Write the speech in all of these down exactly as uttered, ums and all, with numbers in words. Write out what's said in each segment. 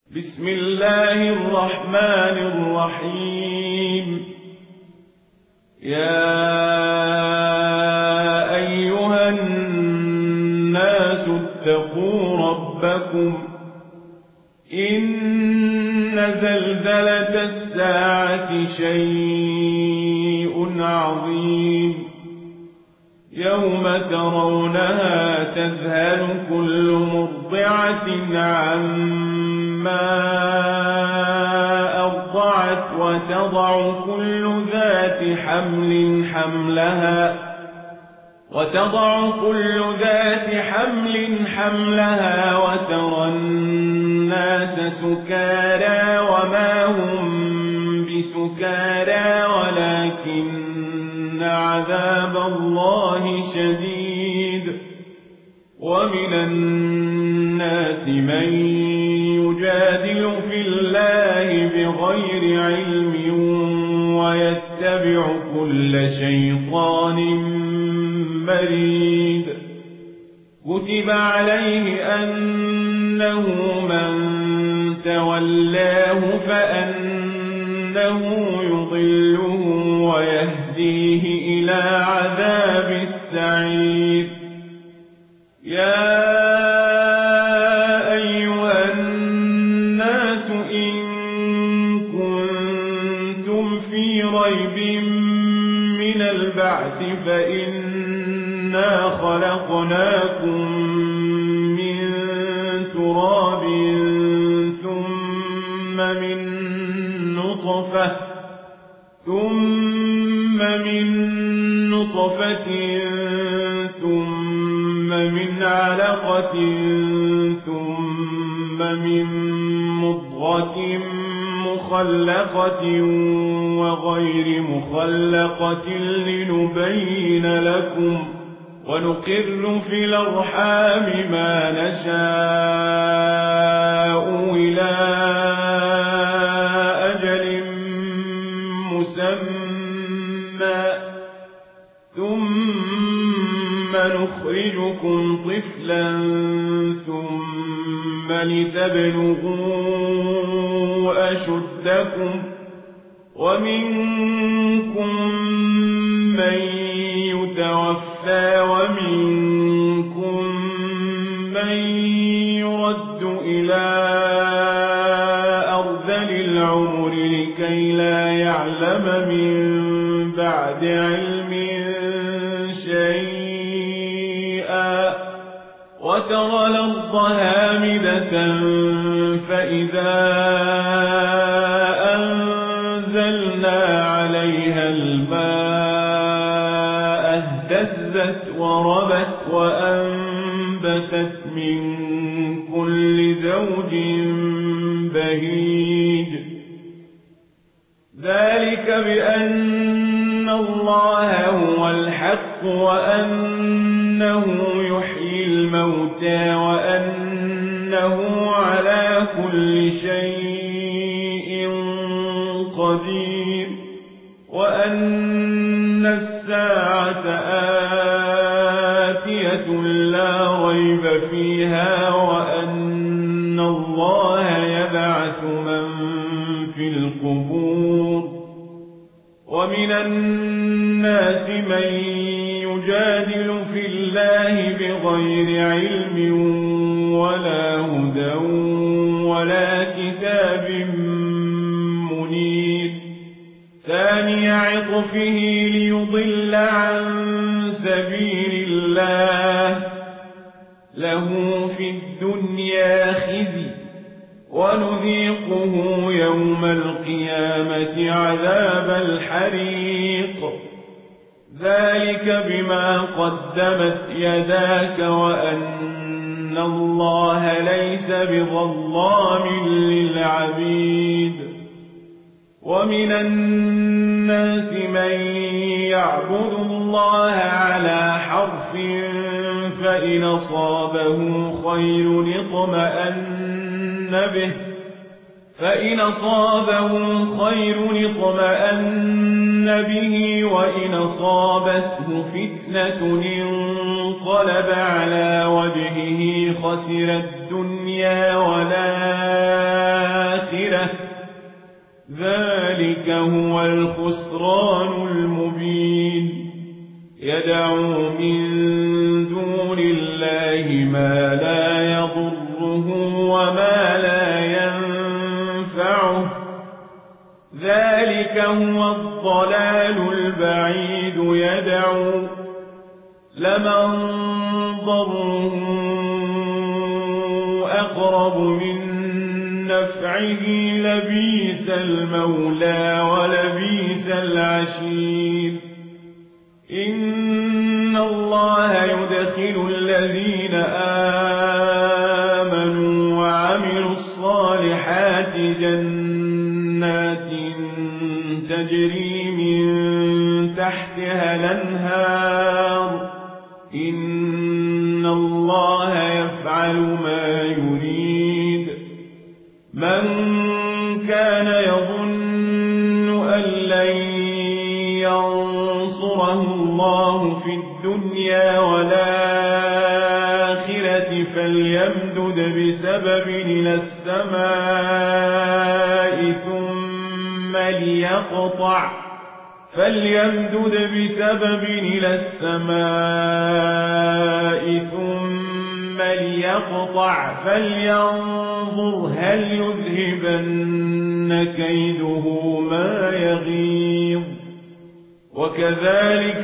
بسم الله الرحمن الرحيم. يا أيها الناس اتقوا ربكم إن زلزلة الساعة شيء عظيم يوم ترونها تذهل كل مرضعة عما أرضعت وتضع كل ذات حمل حملها وتضع كل ذات حمل حملها وترى الناس سكارى وما هم بسكارى ولكن عذاب الله شديد. ومن الناس من يجادل في الله بغير علم ويتبع كل شيطان مريد. كتب عليه أنه من تولاه فأنه يضله ويهديه إلى عذاب السعير. يا أيها الناس إن كنتم في ريب من البعث فإنا خلقناكم من تراب ثم من نطفة ثم من نطفة ثم من علقة ثم من مضغة مخلقة وغير مخلقة لنبين لكم ونقر في الأرحام ما نشاء إلى أجل مسمى ثم نخرجكم طفلا ثم لتبلغوا أشدكم ومنكم من يتوفى ومنكم من يرد إلى أرذل العمر لكي لا يعلم من بعد علم شيئا. وترى الأرض هامدة فإذا أنزلنا عليها الماء اهتزت وربت وأنبتت من كل زوج بهيج. ذلك بأن الله هو الحق وأنه يحيي الموتى وأنه على كل شيء قدير وأن الساعة آتية لا ريب فيها وأن الله يبعث من في القبور. ومن الناس من يجادل في الله بغير علم ولا هدى ولا كتاب منير. ثاني عطفه ليضل عن سبيل الله له في الدنيا خزي ونذيقه يوم القيامة عذاب الحريق. ذلك بما قدمت يداك وأن الله ليس بظلام للعبيد. ومن الناس من يعبد الله على حرف فإن أصابه خير اطمأن به فإن أصابه خير اطمأن به وإن أصابته فتنة انقلب على وجهه خسر الدنيا والآخرة ذلك هو الخسران المبين يدعو من دون الله ما لا يضره وما لا ينفعه ذلك هو الضلال البعيد يدعو لمن ضره أقرب من نفعه لبيس المولى ولبيس العشير إن الله يدخل الذين آمنوا وعملوا الصالحات جنات تجري من تحتها الأنهار إن الله يفعل ما يريد من كان يظن أن لن ينصره الله في الدنيا والآخرة فليمدد بسبب إلى السماء ثم ليقطع فليمدد بسبب إلى السماء ثم ليقطع فلينظر هل يذهبن كيده ما يغيظ وكذلك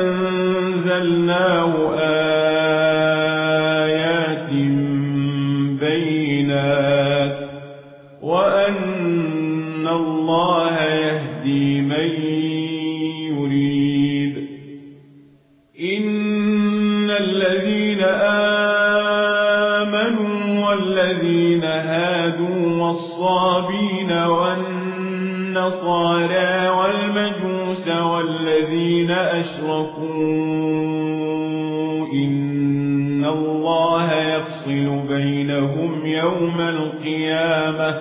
أنزلناه آيات بينات وأن الله يهدي من يريد إن الذين آمنوا والذين هادوا والصابين والنصارى والمجوس والذين أشركوا إن الله يفصل بينهم يوم القيامة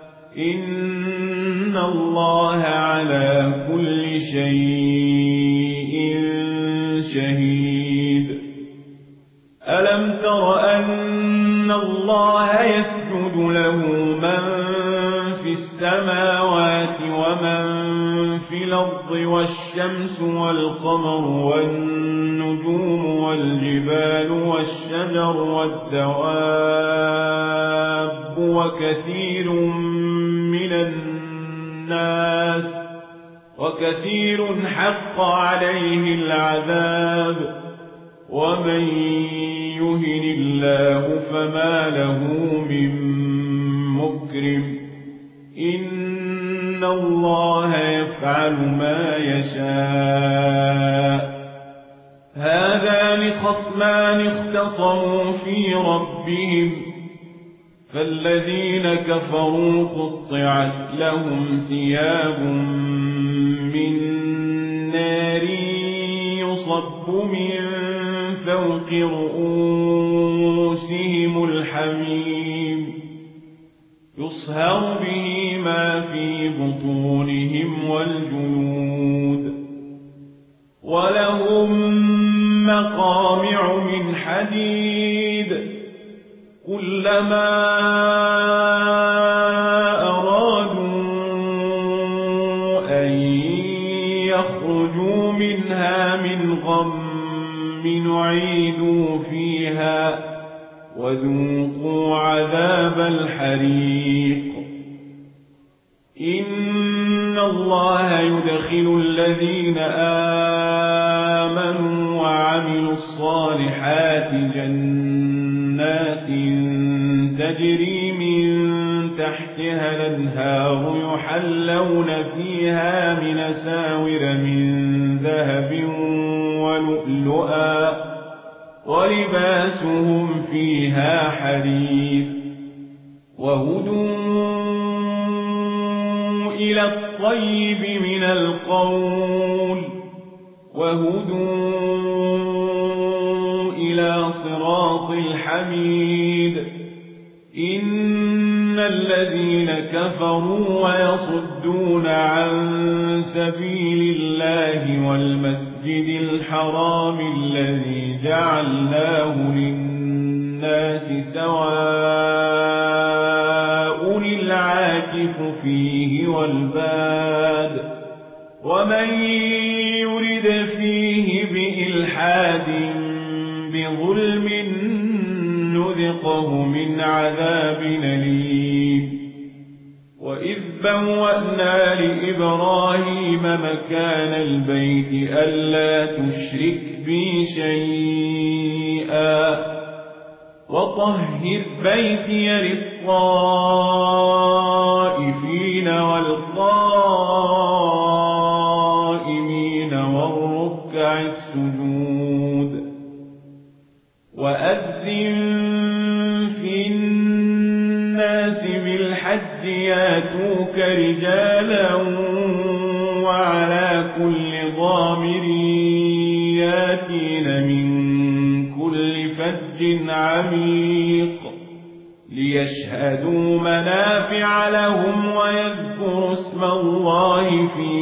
إن الله على كل شيء شهيد ألم تر أن الله يسجد له من في السماوات ومن في الأرض والشمس والقمر والنجوم والجبال والشجر والدواب وكثير من الناس وكثير حق عليه العذاب ومن يهن الله فما له من مكرم إن الله يفعل ما يشاء هذان خصمان اختصموا في ربهم فالذين كفروا قطعت لهم ثياب من نار يصب من فوق رؤوسهم الحميم يصهر به ما في بطونهم والجلود ولهم مقامع من حديد كلما أرادوا أن يخرجوا منها من غم نعيدوا فيها وذوقوا عذاب الحريق إن الله يدخل الذين آمنوا وعملوا الصالحات جنات تجري من تحتها الأنهار يحلون فيها من أساور من ذهب ولؤلؤا ولباسهم فيها حرير وهدوا إلى الطيب من القول وهدوا إلى صراط الحميد إن الذين كفروا ويصدون عن سبيل الله والمسجد الحرام الذي جعلناه للناس سواء العاكف فيه والباد ومن يرد فيه بإلحاد بظلم نذقه من عذاب أليم وإذ بوأنا لإبراهيم مكان البيت ألا تشرك بي شيئا وطهر بيتي للطائفين والقائمين والركع السجود وأذن في الناس بالحج ياتوك رجالا وعلى كل ضامر ياتين من كل فج عميق ليشهدوا منافع لهم ويذكروا اسم الله في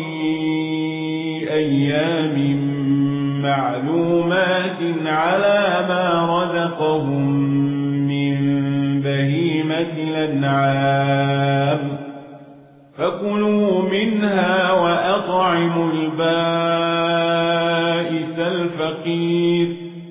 أيام معلومات على ما رزقهم من بهيمة الأنعام فكلوا منها وأطعموا البائس الفقير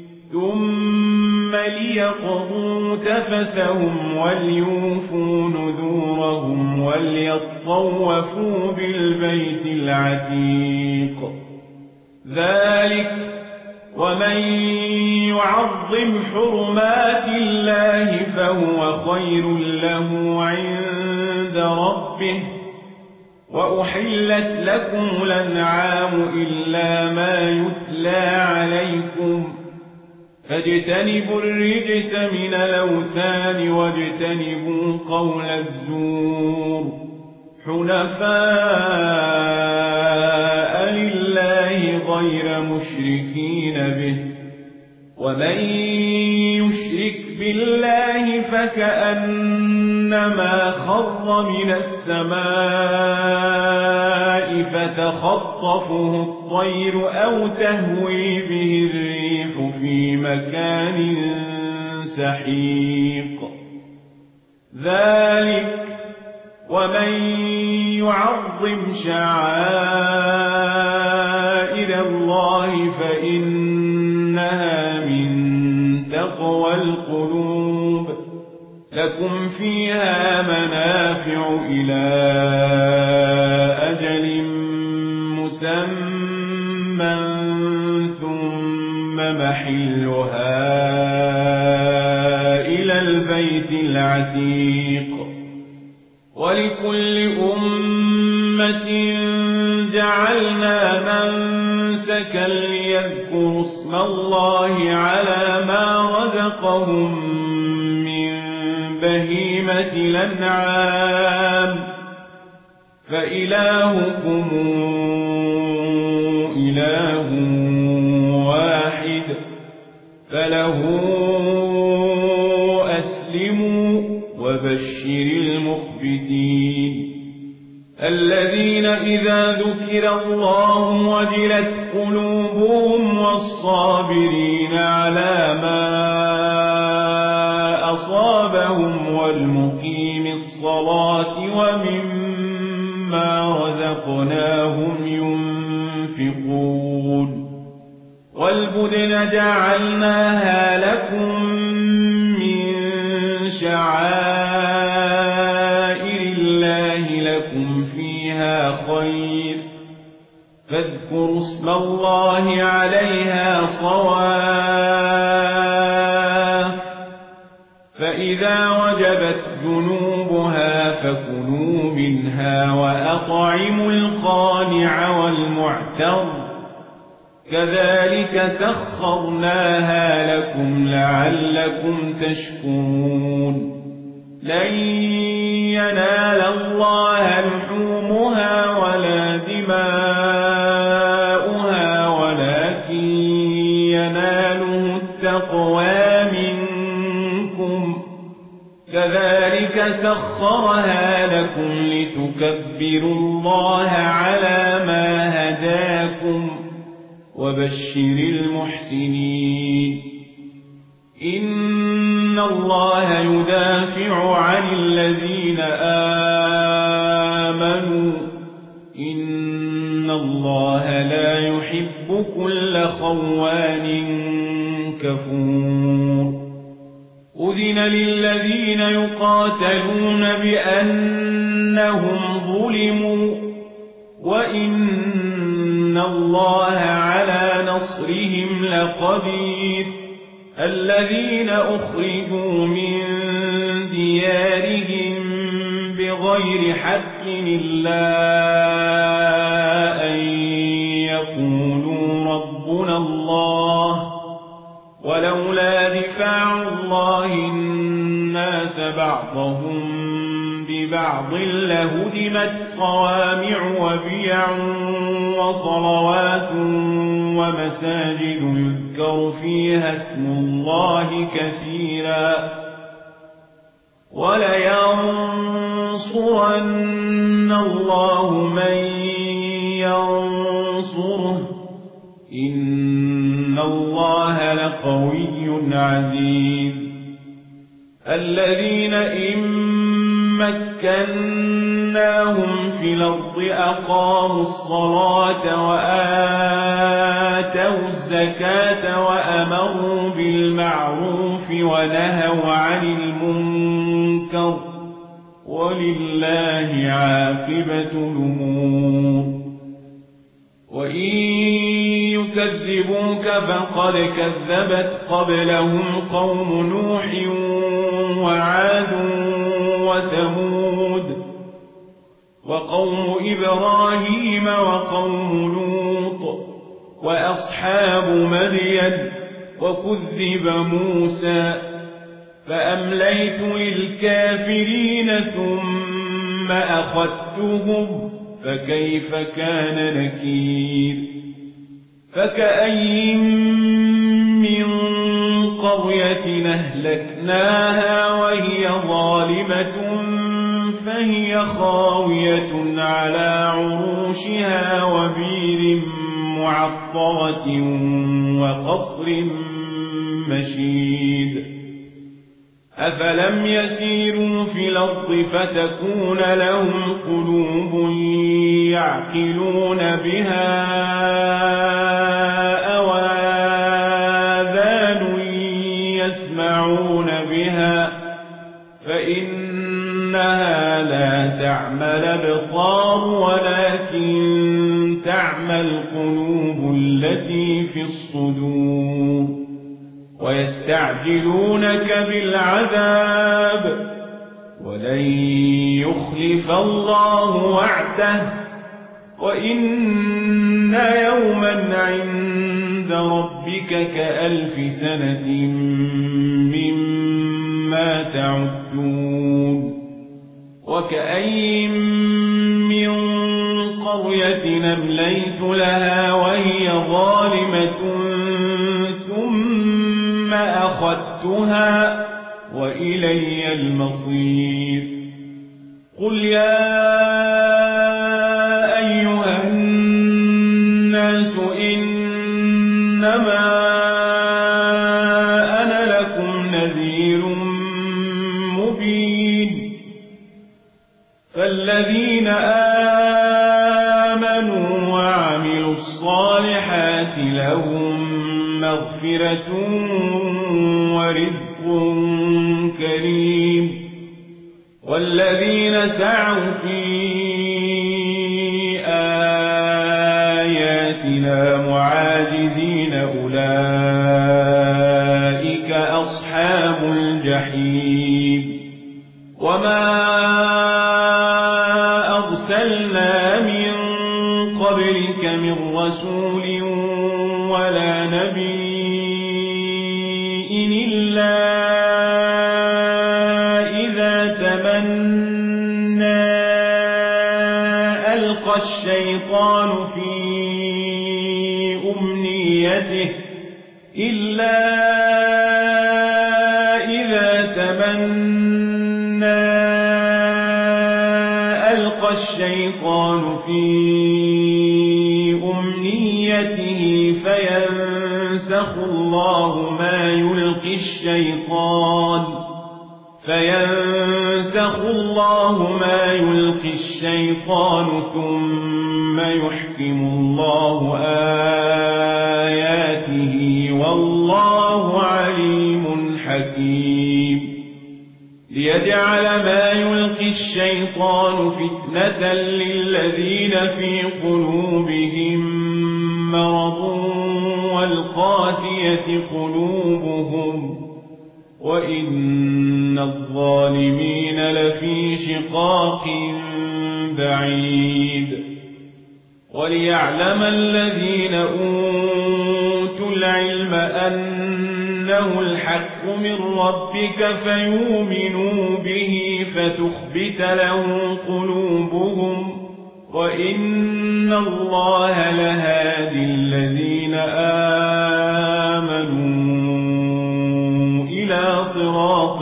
ثم ليقضوا تفثهم وليوفوا نذورهم وليطوفوا بالبيت العتيق ذلك ومن يعظم حرمات الله فهو خير له عند ربه وأحلت لكم الأنعام إلا ما يتلى عليكم فاجتنبوا الرجس من الأوثان واجتنبوا قول الزور حنفاء لله غير مشركين به ومن يشرك بالله فكأنما خر من السماء فتخطفه الطير أو تهوي به الريح في مكان سحيق ذلك ومن يعظم شعائر الله فإنها من تقوى القلوب لكم فيها منافع إلى أجل مسمى ثم محلها إلى البيت العتيق ولكل أمة جعلنا منسكا ليذكروا اسم الله على ما رزقهم من بهيمة الأنعام فإلهكم إله واحد فله أسلموا وبشر المخبتين الذين إذا ذكر الله وجلت قلوبهم والصابرين على ما أصابهم والمقيم الصلاة ومما رزقناهم ينفقون والبدن جعلناها لكم من شعائر الله لكم فيها خير فاذكروا اسم الله عليها صواف فإذا وجبت جنوبها فكلوا منها وأطعموا القانع والمعتر كذلك سخرناها لكم لعلكم تشكرون لن ينال الله لحومها ولا دماؤها ولكن يناله التقوى منكم كذلك سخرها لكم لتكبروا الله على ما هداكم وبشر المحسنين إن الله يدافع عن الذين لا يحب كل خوان كفور أذن للذين يقاتلون بأنهم ظلموا وإن الله على نصرهم لقدير الذين أخرجوا من ديارهم بغير حق إلا أن يقولوا ربنا الله ولولا دفاع الله الناس بعضهم ببعض لهدمت صوامع وبيع وصلوات ومساجد يذكر فيها اسم الله كثيرا ولينصرن الله من ينصره إن الله لقوي عزيز الذين إن مكناهم في الأرض أقاموا الصلاة وآتوا الزكاة وأمروا بالمعروف ونهوا عن المنكر ولله عاقبة الأمور وإن يكذبوك فقد كذبت قبلهم قوم نوح وعاد وثمود وقوم إبراهيم وقوم لوط وأصحاب مدين وكذب موسى فأمليت للكافرين ثم أخذتهم فكيف كان نكير فكأي من قرية أهلكناها وهي ظالمة فهي خاوية على عروشها وبير معطرة وقصر مشيد أفلم يسيروا في الأرض فتكون لهم قلوب يعقلون بها أو آذان يسمعون بها فإنها لا تعمى الأبصار ولكن تعمى القلوب التي في الصدور ويستعجلونك بالعذاب ولن يخلف الله وعده وإن يوما عند ربك كألف سنة مما تعدون وكأي من قرية أمليت لها وهي ظالمة ثم أخذتها وإلي المصير قل يا أيها الناس إنما أنا لكم نذير مبين فالذين آمنوا وعملوا الصالحات لهم مغفرة ورزق كريم والذين سعوا في آياتنا معاجزين أولئك أصحاب الجحيم وما أرسلنا من قبلك من رسول ولا نبي إلا إذا تمنى ألقى الشيطان في أمنيته إلا إذا تمنى ألقى الشيطان في أمنيته فينسخ الله ما يلقي الشيطان فينسخ الله ما يلقي الشيطان ثم يحكم الله آياته والله عليم حكيم ليجعل ما يلقي الشيطان فتنة للذين في قلوبهم مرض والقاسية قلوبهم وإن الظالمين لفي شقاق بعيد وليعلم الذين أوتوا العلم أنه الحق من ربك فيؤمنوا به فتخبت له قلوبهم وإن الله لهادي الذين آمنوا إلى صراط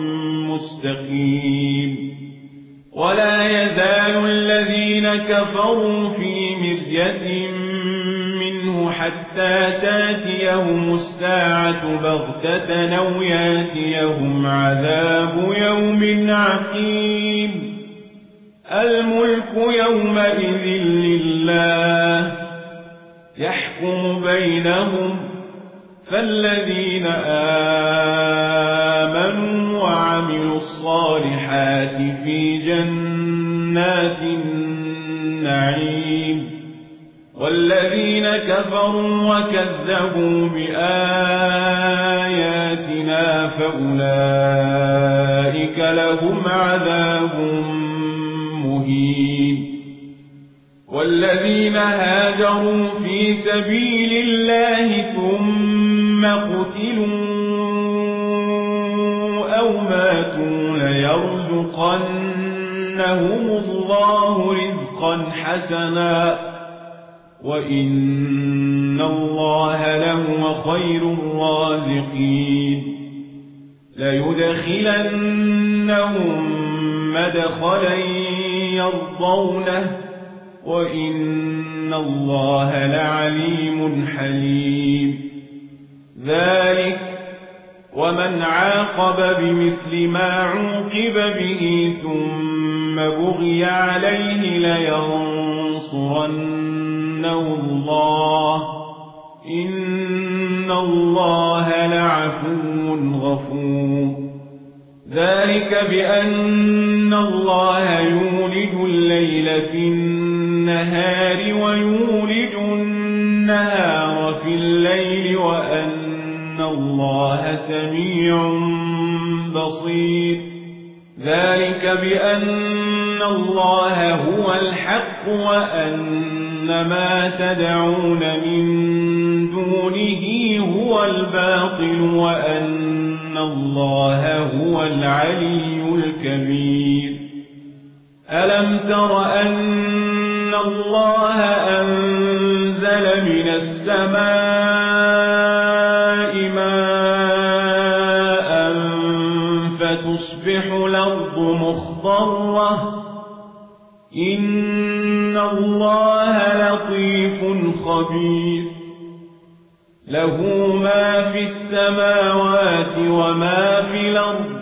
مستقيم ولا يزال الذين كفروا في مرية منه حتى تاتيهم الساعة بغتة أو ياتيهم عذاب يوم عقيم الملك يومئذ لله يحكم بينهم فالذين آمنوا وعملوا الصالحات في جنات النعيم والذين كفروا وكذبوا بآياتنا فأولئك لهم عذاب مهين والذين هاجروا في سبيل الله ثم قتلوا أو ماتوا ليرزقنهم الله رزقا حسنا وإن الله لهو خير الرازقين ليدخلنهم مدخلا يرضونه وإن الله لعليم حليم ذلك ومن عاقب بمثل ما عوقب به ثم بغي عليه لينصرنه الله إن الله لعفو غفور ذلك بأن الله يولد الليل في النهار ويولد النهار في الليل وأن الله سميع بصير ذلك بأن الله هو الحق وأن ما تدعون من دونه هو الباطل وأن الله هو العلي الكبير ألم تر أن الله أنزل من السماء ماء فتصبح الأرض مخضرة إن الله لطيف خبير له ما في السماوات وما في الأرض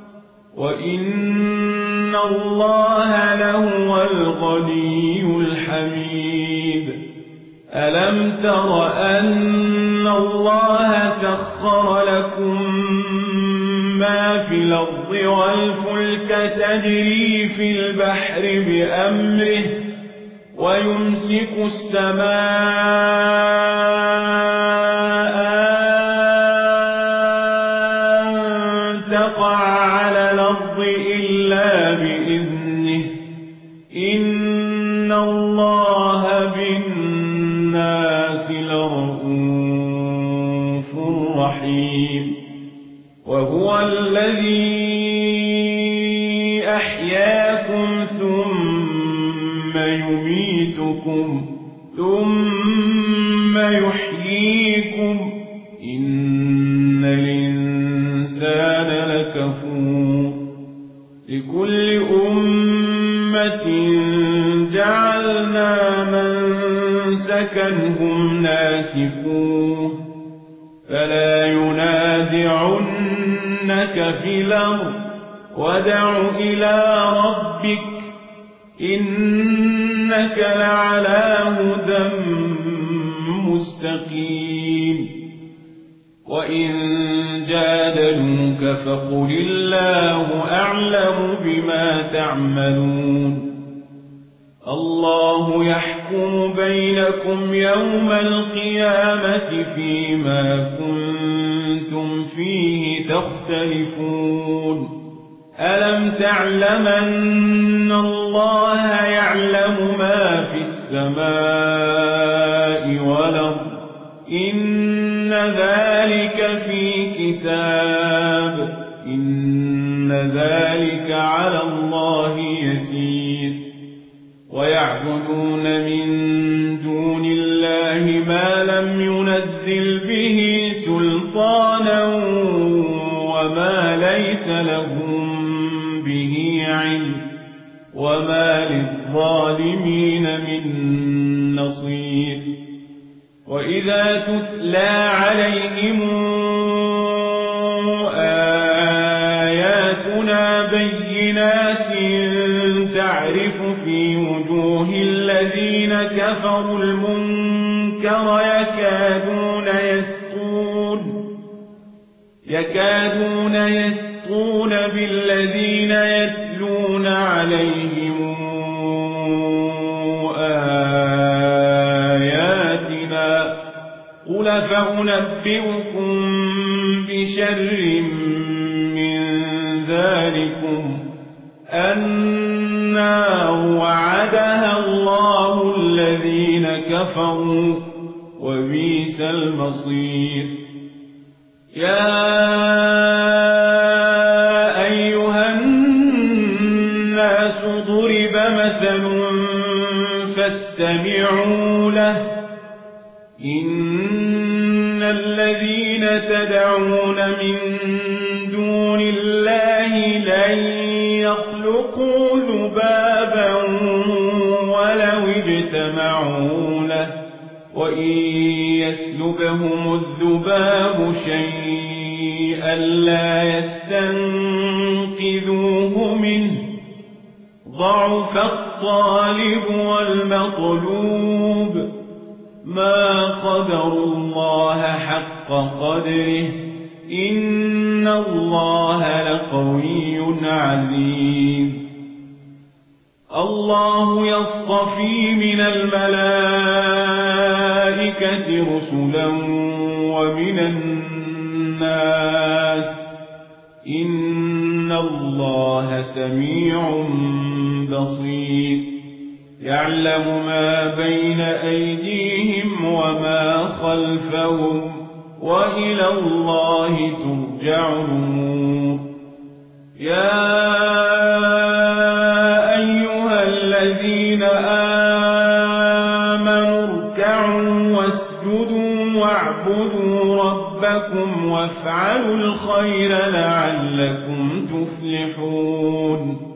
وإن الله لهو الغني الحميد ألم تر أن الله سخر لكم ما في الأرض والفلك تجري في البحر بأمره ويمسك السماء أن تقع على الأرض إلا بإذنه إن الله بالناس لرؤوف رحيم وهو الذي أحياكم ثم يميتكم ثم يحييكم إن الإنسان لكفور لكل أمة جعلنا منسكا هم ناسكوه فلا ينازعنك في الأرض وادع إلى ربك إنك لعلى هدى مستقيم وإن جادلوك فقل الله أعلم بما تعملون الله يحكم بينكم يوم القيامة فيما كنتم فيه تختلفون ألم تعلم أن الله يعلم ما في السماء والأرض إن ذلك في كتاب إن ذلك على الله يسير ويعبدون من دون الله ما لم ينزل به سلطانا وما ليس لهم به علم وما للظالمين من نصير وإذا تتلى عليهم آياتنا بينات تعرف في وجوه الذين كفروا المنكر يكادون يسطون يكادون يسطون بالذين يتلون عليهم آياتنا قل فأنبئكم بشر من ذلكم النار وعدها الله الذين كفروا وبئس المصير يا أيها الناس ضرب مثل فاستمعوا له إن الذين تدعون من دون الله لن يخلقوا ذبابا ولو اجتمعوا له وإن يسلبهم الذباب شيئا لا يستنقذوه منه ضعف الطالب والمطلوب ما قدروا الله حق قدره إن الله لقوي عزيز الله يصطفي من الملائكة رسلا ومن الناس إن الله سميع بصير يعلم ما بين أيديهم وما خلفهم وإلى الله ترجع الأمور يا أيها الذين آمنوا اركعوا واسجدوا واعبدوا ربكم وافعلوا الخير لعلكم تفلحون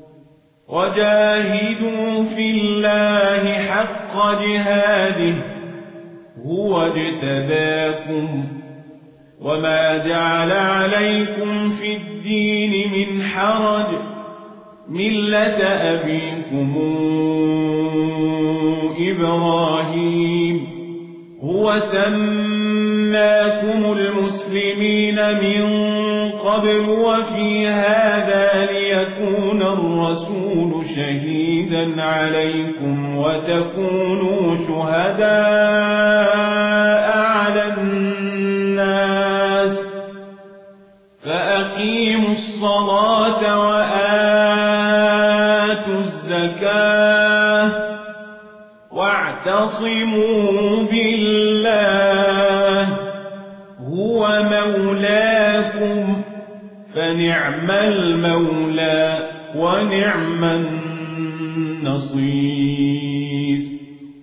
وجاهدوا في الله حق جهاده هو اجتباكم وما جعل عليكم في الدين من حرج ملة أبيكم إبراهيم هو سماكم المسلمين من قبل وفي هذا ليكون الرسول شهيدا عليكم وتكونوا شهداء على الناس فأقيموا الصلاة وآتوا الزكاة واعتصموا بالله هو مولاكم فنعم المولى ونعم النصير